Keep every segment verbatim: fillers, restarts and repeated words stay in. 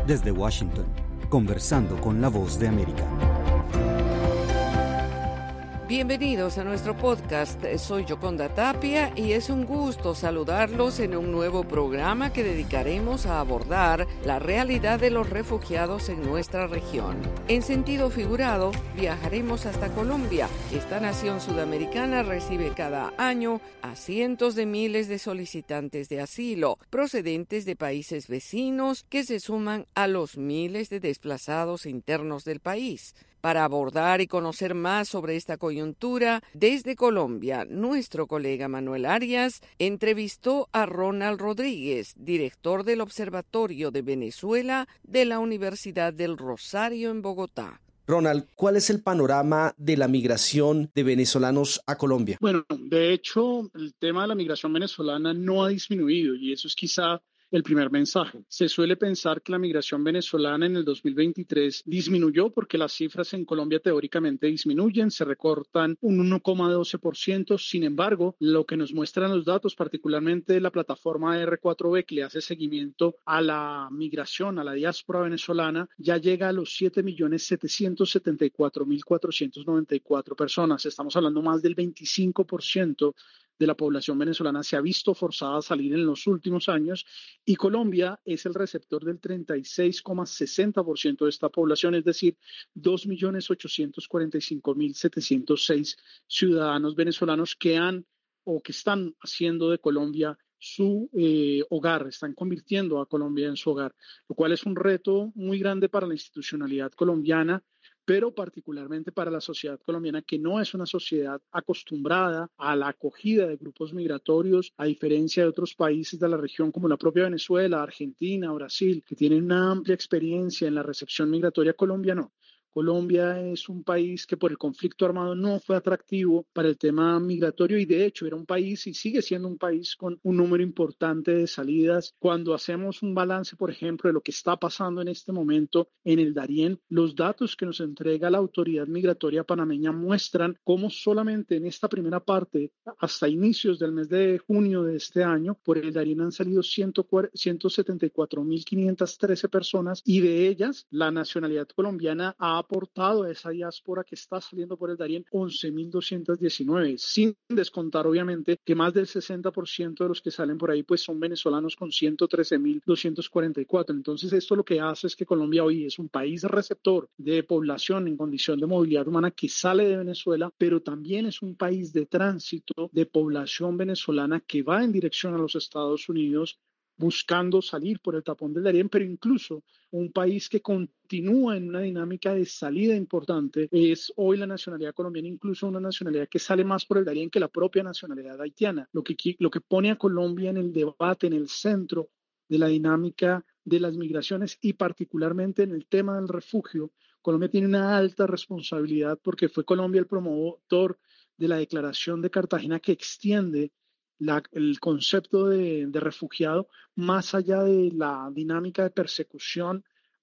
Desde Washington, conversando con la Voz de América. Bienvenidos a nuestro podcast. Soy Yoconda Tapia y es un gusto saludarlos en un nuevo programa que dedicaremos a abordar la realidad de los refugiados en nuestra región. En sentido figurado, viajaremos hasta Colombia. Esta nación sudamericana recibe cada año a cientos de miles de solicitantes de asilo procedentes de países vecinos que se suman a los miles de desplazados internos del país. Para abordar y conocer más sobre esta coyuntura, desde Colombia, nuestro colega Manuel Arias entrevistó a Ronald Rodríguez, director del Observatorio de Venezuela de la Universidad del Rosario en Bogotá. Ronald, ¿cuál es el panorama de la migración de venezolanos a Colombia? Bueno, de hecho, el tema de la migración venezolana no ha disminuido y eso es quizá el primer mensaje. Se suele pensar que la migración venezolana en el dos mil veintitrés disminuyó porque las cifras en Colombia teóricamente disminuyen, se recortan un uno coma doce por ciento. Sin embargo, lo que nos muestran los datos, particularmente la plataforma R cuatro B que le hace seguimiento a la migración, a la diáspora venezolana, ya llega a los siete millones setecientos setenta y cuatro mil cuatrocientos noventa y cuatro personas. Estamos hablando más del veinticinco por ciento de la población venezolana se ha visto forzada a salir en los últimos años y Colombia es el receptor del treinta y seis coma sesenta por ciento de esta población, es decir, dos millones ochocientos cuarenta y cinco mil setecientos seis ciudadanos venezolanos que han o que están haciendo de Colombia su eh, hogar, están convirtiendo a Colombia en su hogar, lo cual es un reto muy grande para la institucionalidad colombiana, pero particularmente para la sociedad colombiana, que no es una sociedad acostumbrada a la acogida de grupos migratorios, a diferencia de otros países de la región como la propia Venezuela, Argentina, Brasil, que tienen una amplia experiencia en la recepción migratoria. Colombia no. Colombia es un país que por el conflicto armado no fue atractivo para el tema migratorio y de hecho era un país y sigue siendo un país con un número importante de salidas. Cuando hacemos un balance, por ejemplo, de lo que está pasando en este momento en el Darién, los datos que nos entrega la autoridad migratoria panameña muestran cómo solamente en esta primera parte, hasta inicios del mes de junio de este año, por el Darién han salido ciento setenta y cuatro mil quinientas trece personas y de ellas la nacionalidad colombiana ha aportado a esa diáspora que está saliendo por el Darién once mil doscientos diecinueve, sin descontar obviamente que más del sesenta por ciento de los que salen por ahí pues son venezolanos con ciento trece mil doscientos cuarenta y cuatro. Entonces esto lo que hace es que Colombia hoy es un país receptor de población en condición de movilidad humana que sale de Venezuela, pero también es un país de tránsito de población venezolana que va en dirección a los Estados Unidos buscando salir por el tapón del Darién, pero incluso un país que continúa en una dinámica de salida importante es hoy la nacionalidad colombiana, incluso una nacionalidad que sale más por el Darién que la propia nacionalidad haitiana, lo que, lo que pone a Colombia en el debate, en el centro de la dinámica de las migraciones y particularmente en el tema del refugio. Colombia tiene una alta responsabilidad porque fue Colombia el promotor de la Declaración de Cartagena que extiende La, el concepto de, de refugiado más allá de la dinámica de persecución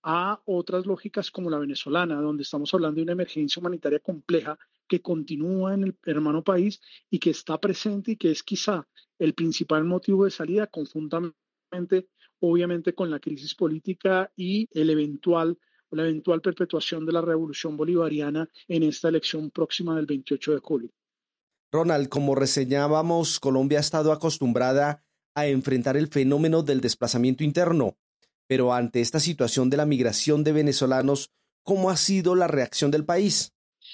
a otras lógicas como la venezolana, donde estamos hablando de una emergencia humanitaria compleja que continúa en el hermano país y que está presente y que es quizá el principal motivo de salida conjuntamente, obviamente, con la crisis política y el eventual, la eventual perpetuación de la revolución bolivariana en esta elección próxima del veintiocho de julio. Ronald, como reseñábamos, Colombia ha estado acostumbrada a enfrentar el fenómeno del desplazamiento interno, pero ante esta situación de la migración de venezolanos, ¿cómo ha sido la reacción del país?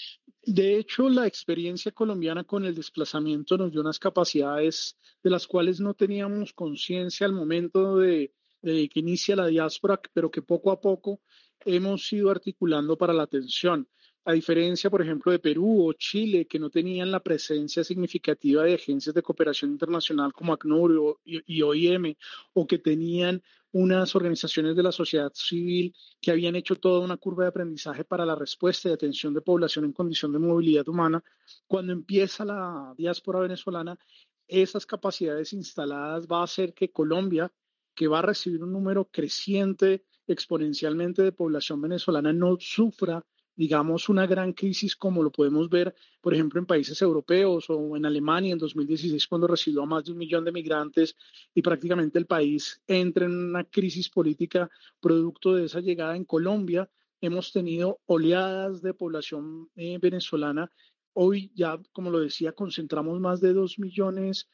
De hecho, la experiencia colombiana con el desplazamiento nos dio unas capacidades de las cuales no teníamos conciencia al momento de, de que inicia la diáspora, pero que poco a poco hemos ido articulando para la atención. A diferencia, por ejemplo, de Perú o Chile, que no tenían la presencia significativa de agencias de cooperación internacional como ACNUR y O I M, o que tenían unas organizaciones de la sociedad civil que habían hecho toda una curva de aprendizaje para la respuesta y atención de población en condición de movilidad humana. Cuando empieza la diáspora venezolana, esas capacidades instaladas va a hacer que Colombia, que va a recibir un número creciente exponencialmente de población venezolana, no sufra digamos, una gran crisis como lo podemos ver, por ejemplo, en países europeos o en Alemania en dos mil dieciséis, cuando recibió a más de un millón de migrantes y prácticamente el país entra en una crisis política producto de esa llegada. En Colombia hemos tenido oleadas de población eh, venezolana. Hoy ya, como lo decía, concentramos más de dos millones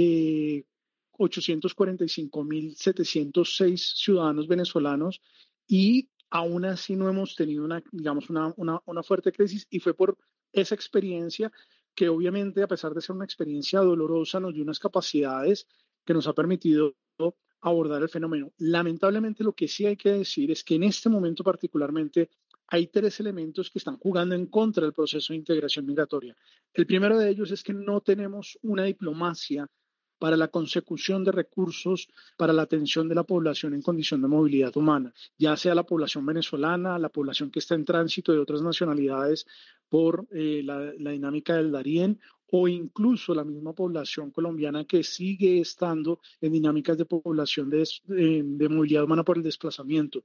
eh, ochocientos cuarenta y cinco mil setecientos seis ciudadanos venezolanos y aún así no hemos tenido una, digamos, una, una, una fuerte crisis, y fue por esa experiencia que obviamente, a pesar de ser una experiencia dolorosa, nos dio unas capacidades que nos ha permitido abordar el fenómeno. Lamentablemente, lo que sí hay que decir es que en este momento particularmente hay tres elementos que están jugando en contra del proceso de integración migratoria. El primero de ellos es que no tenemos una diplomacia para la consecución de recursos para la atención de la población en condición de movilidad humana, ya sea la población venezolana, la población que está en tránsito de otras nacionalidades por eh, la, la dinámica del Darién, o incluso la misma población colombiana que sigue estando en dinámicas de población de, de, de movilidad humana por el desplazamiento.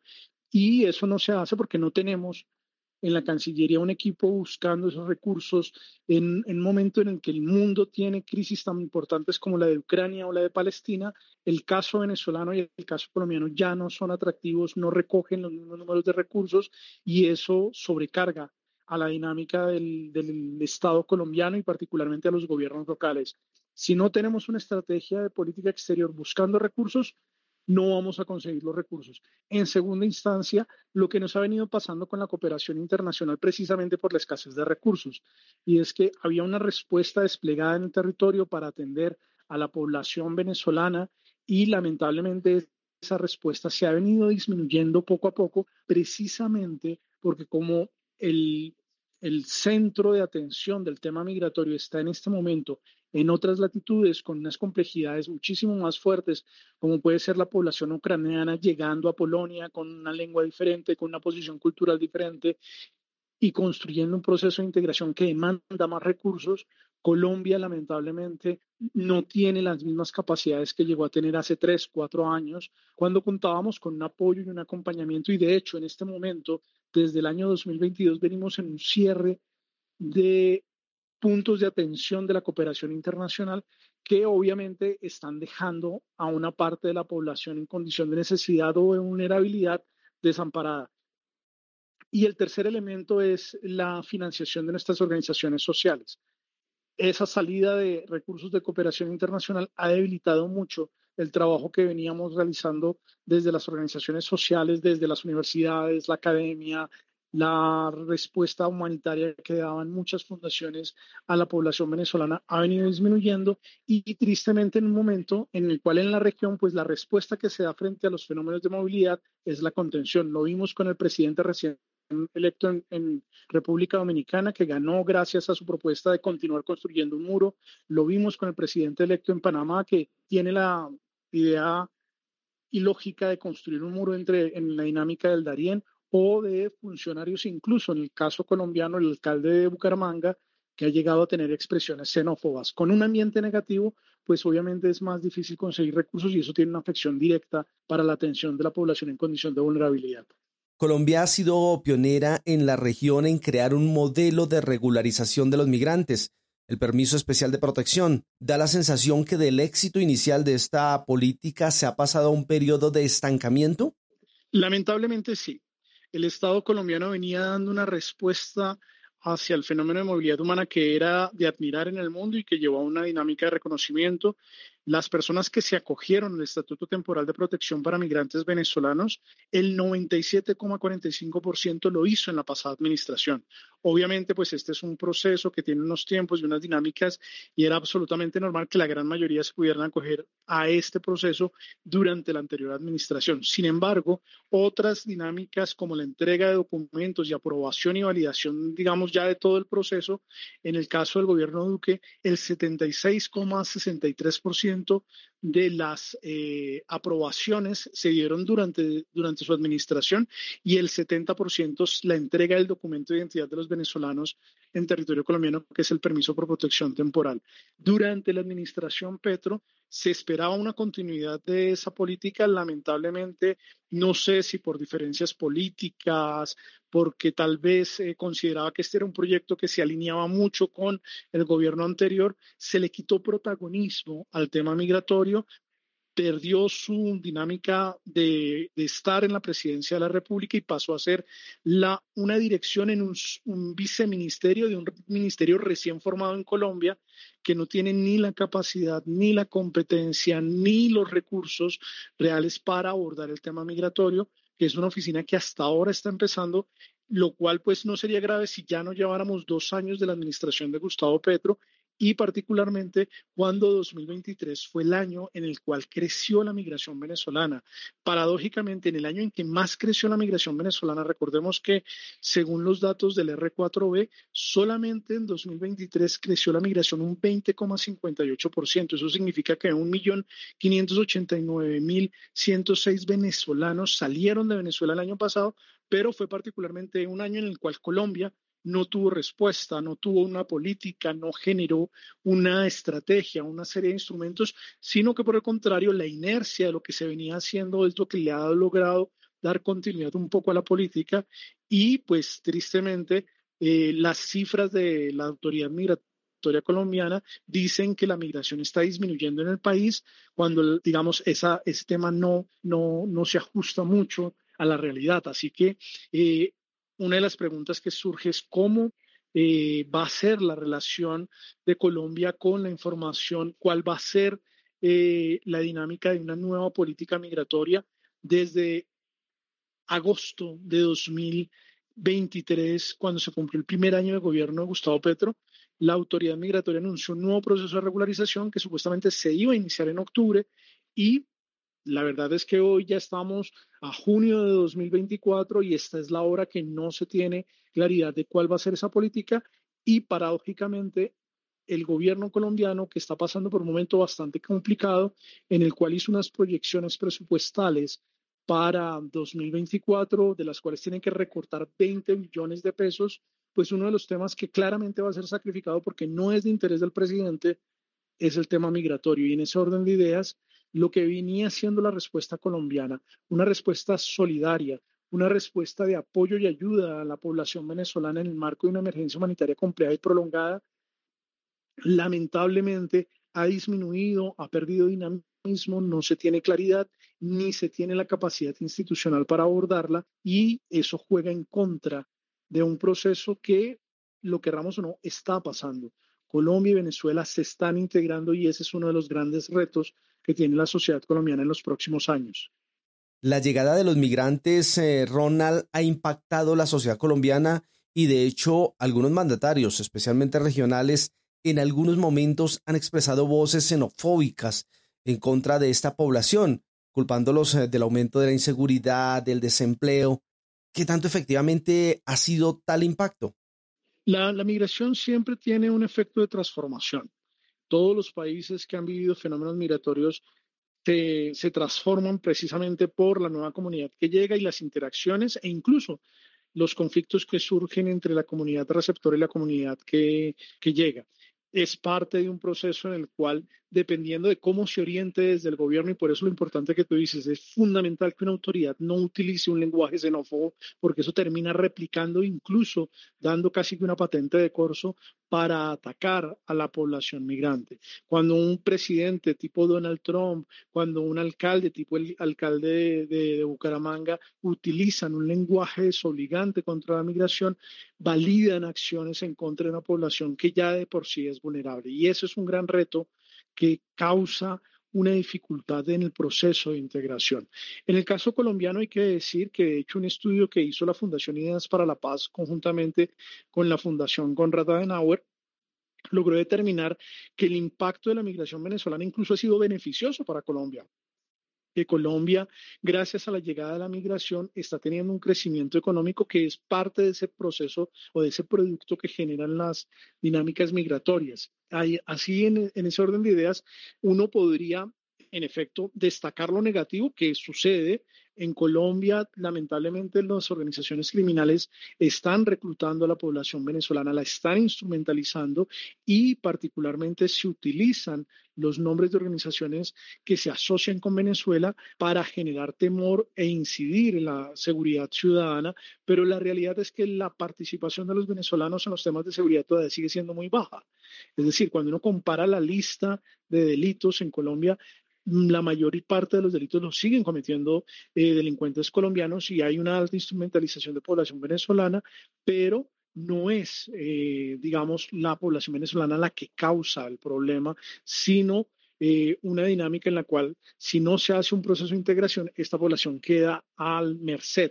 Y eso no se hace porque no tenemos en la Cancillería un equipo buscando esos recursos en, en un momento en el que el mundo tiene crisis tan importantes como la de Ucrania o la de Palestina. El caso venezolano y el caso colombiano ya no son atractivos, no recogen los mismos números de recursos, y eso sobrecarga a la dinámica del, del Estado colombiano y particularmente a los gobiernos locales. Si no tenemos una estrategia de política exterior buscando recursos, no vamos a conseguir los recursos. En segunda instancia, lo que nos ha venido pasando con la cooperación internacional precisamente por la escasez de recursos, y es que había una respuesta desplegada en el territorio para atender a la población venezolana, y lamentablemente esa respuesta se ha venido disminuyendo poco a poco, precisamente porque como el, el centro de atención del tema migratorio está en este momento en otras latitudes con unas complejidades muchísimo más fuertes, como puede ser la población ucraniana llegando a Polonia con una lengua diferente, con una posición cultural diferente y construyendo un proceso de integración que demanda más recursos. Colombia, lamentablemente, no tiene las mismas capacidades que llegó a tener hace tres, cuatro años, cuando contábamos con un apoyo y un acompañamiento. Y de hecho, en este momento, desde el año dos mil veintidós, venimos en un cierre de puntos de atención de la cooperación internacional que obviamente están dejando a una parte de la población en condición de necesidad o de vulnerabilidad desamparada. Y el tercer elemento es la financiación de nuestras organizaciones sociales. Esa salida de recursos de cooperación internacional ha debilitado mucho el trabajo que veníamos realizando desde las organizaciones sociales, desde las universidades, la academia, la respuesta humanitaria que daban muchas fundaciones a la población venezolana ha venido disminuyendo, y tristemente en un momento en el cual en la región pues la respuesta que se da frente a los fenómenos de movilidad es la contención. Lo vimos con el presidente recién electo en, en República Dominicana, que ganó gracias a su propuesta de continuar construyendo un muro. Lo vimos con el presidente electo en Panamá, que tiene la idea y lógica de construir un muro entre, en la dinámica del Darién, o de funcionarios, incluso en el caso colombiano, el alcalde de Bucaramanga, que ha llegado a tener expresiones xenófobas. Con un ambiente negativo, pues obviamente es más difícil conseguir recursos, y eso tiene una afección directa para la atención de la población en condición de vulnerabilidad. Colombia ha sido pionera en la región en crear un modelo de regularización de los migrantes. El permiso especial de protección. ¿Da la sensación que del éxito inicial de esta política se ha pasado a un periodo de estancamiento? Lamentablemente sí. El Estado colombiano venía dando una respuesta hacia el fenómeno de movilidad humana que era de admirar en el mundo y que llevó a una dinámica de reconocimiento. Las personas que se acogieron al Estatuto Temporal de Protección para Migrantes Venezolanos, el noventa y siete coma cuarenta y cinco por ciento lo hizo en la pasada administración. Obviamente, pues este es un proceso que tiene unos tiempos y unas dinámicas, y era absolutamente normal que la gran mayoría se pudieran acoger a este proceso durante la anterior administración. Sin embargo, otras dinámicas como la entrega de documentos y aprobación y validación, digamos, ya de todo el proceso, en el caso del gobierno Duque, el setenta y seis coma sesenta y tres por ciento de las eh, aprobaciones se dieron durante, durante su administración, y el setenta por ciento la entrega del documento de identidad de los venezolanos en territorio colombiano, que es el permiso por protección temporal. Durante la administración Petro se esperaba una continuidad de esa política. Lamentablemente, no sé si por diferencias políticas, porque tal vez eh, consideraba que este era un proyecto que se alineaba mucho con el gobierno anterior, se le quitó protagonismo al tema migratorio, perdió su dinámica de, de, estar en la presidencia de la República y pasó a ser la, una dirección en un, un viceministerio de un ministerio recién formado en Colombia, que no tiene ni la capacidad, ni la competencia, ni los recursos reales para abordar el tema migratorio, que es una oficina que hasta ahora está empezando, lo cual pues no sería grave si ya no lleváramos dos años de la administración de Gustavo Petro, y particularmente cuando dos mil veintitrés fue el año en el cual creció la migración venezolana. Paradójicamente, en el año en que más creció la migración venezolana, recordemos que según los datos del R cuatro B, solamente en dos mil veintitrés creció la migración un veinte coma cincuenta y ocho por ciento. Eso significa que un millón quinientos ochenta y nueve mil ciento seis venezolanos salieron de Venezuela el año pasado, pero fue particularmente un año en el cual Colombia no tuvo respuesta, no tuvo una política, no generó una estrategia, una serie de instrumentos, sino que por el contrario, la inercia de lo que se venía haciendo es lo que le ha logrado dar continuidad un poco a la política y pues tristemente eh, las cifras de la autoridad migratoria colombiana dicen que la migración está disminuyendo en el país cuando digamos esa, ese tema no, no, no se ajusta mucho a la realidad. Así que eh, una de las preguntas que surge es cómo eh, va a ser la relación de Colombia con la información, cuál va a ser eh, la dinámica de una nueva política migratoria. Desde agosto de dos mil veintitrés, cuando se cumplió el primer año de gobierno de Gustavo Petro, la autoridad migratoria anunció un nuevo proceso de regularización que supuestamente se iba a iniciar en octubre y la verdad es que hoy ya estamos a junio de dos mil veinticuatro y esta es la hora que no se tiene claridad de cuál va a ser esa política y paradójicamente el gobierno colombiano, que está pasando por un momento bastante complicado, en el cual hizo unas proyecciones presupuestales para dos mil veinticuatro, de las cuales tienen que recortar veinte billones de pesos, pues uno de los temas que claramente va a ser sacrificado porque no es de interés del presidente es el tema migratorio. Y en ese orden de ideas, lo que venía siendo la respuesta colombiana, una respuesta solidaria, una respuesta de apoyo y ayuda a la población venezolana en el marco de una emergencia humanitaria compleja y prolongada, lamentablemente ha disminuido, ha perdido dinamismo, no se tiene claridad ni se tiene la capacidad institucional para abordarla y eso juega en contra de un proceso que, lo querramos o no, está pasando. Colombia y Venezuela se están integrando y ese es uno de los grandes retos que tiene la sociedad colombiana en los próximos años. La llegada de los migrantes, eh, Ronald, ha impactado la sociedad colombiana y de hecho algunos mandatarios, especialmente regionales, en algunos momentos han expresado voces xenofóbicas en contra de esta población, culpándolos eh, del aumento de la inseguridad, del desempleo. ¿Qué tanto efectivamente ha sido tal impacto? La, la migración siempre tiene un efecto de transformación. Todos los países que han vivido fenómenos migratorios se, se transforman precisamente por la nueva comunidad que llega y las interacciones e incluso los conflictos que surgen entre la comunidad receptora y la comunidad que, que llega. Es parte de un proceso en el cual, dependiendo de cómo se oriente desde el gobierno, y por eso lo importante que tú dices, es fundamental que una autoridad no utilice un lenguaje xenófobo, porque eso termina replicando, incluso dando casi que una patente de corso para atacar a la población migrante. Cuando un presidente tipo Donald Trump, cuando un alcalde tipo el alcalde de, de, de Bucaramanga utilizan un lenguaje desobligante contra la migración, validan acciones en contra de una población que ya de por sí es vulnerable. Y eso es un gran reto que causa una dificultad en el proceso de integración. En el caso colombiano hay que decir que de hecho un estudio que hizo la Fundación Ideas para la Paz conjuntamente con la Fundación Konrad Adenauer logró determinar que el impacto de la migración venezolana incluso ha sido beneficioso para Colombia. Que Colombia, gracias a la llegada de la migración, está teniendo un crecimiento económico que es parte de ese proceso o de ese producto que generan las dinámicas migratorias. Hay, así, en, en ese orden de ideas, uno podría, en efecto, destacar lo negativo que sucede En Colombia, lamentablemente, las organizaciones criminales están reclutando a la población venezolana, la están instrumentalizando y particularmente se utilizan los nombres de organizaciones que se asocian con Venezuela para generar temor e incidir en la seguridad ciudadana, pero la realidad es que la participación de los venezolanos en los temas de seguridad todavía sigue siendo muy baja. Es decir, cuando uno compara la lista de delitos en Colombia, la mayor parte de los delitos los siguen cometiendo eh, delincuentes colombianos y hay una alta instrumentalización de población venezolana, pero no es, eh, digamos, la población venezolana la que causa el problema, sino eh, una dinámica en la cual, si no se hace un proceso de integración, esta población queda al merced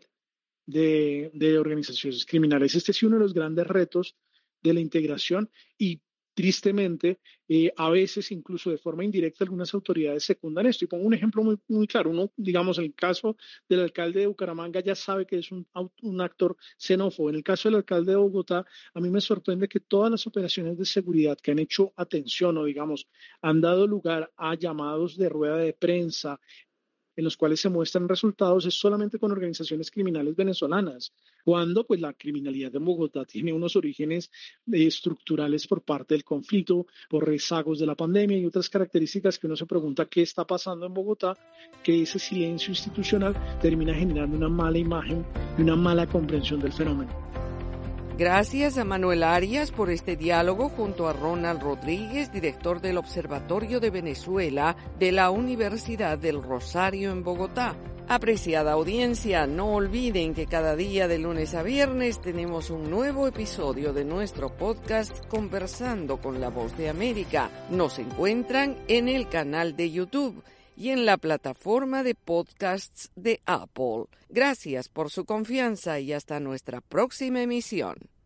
de, de organizaciones criminales. Este es uno de los grandes retos de la integración y tristemente, eh, a veces incluso de forma indirecta algunas autoridades secundan esto. Y pongo un ejemplo muy, muy claro. Uno, digamos, en el caso del alcalde de Bucaramanga ya sabe que es un, un actor xenófobo. En el caso del alcalde de Bogotá, a mí me sorprende que todas las operaciones de seguridad que han hecho atención o, digamos, han dado lugar a llamados de rueda de prensa en los cuales se muestran resultados es solamente con organizaciones criminales venezolanas, cuando pues la criminalidad en Bogotá tiene unos orígenes eh, estructurales por parte del conflicto, por rezagos de la pandemia y otras características que uno se pregunta qué está pasando en Bogotá, que ese silencio institucional termina generando una mala imagen y una mala comprensión del fenómeno. Gracias a Manuel Arias por este diálogo junto a Ronald Rodríguez, director del Observatorio de Venezuela de la Universidad del Rosario en Bogotá. Apreciada audiencia, no olviden que cada día de lunes a viernes tenemos un nuevo episodio de nuestro podcast Conversando con la Voz de América. Nos encuentran en el canal de YouTube y en la plataforma de podcasts de Apple. Gracias por su confianza y hasta nuestra próxima emisión.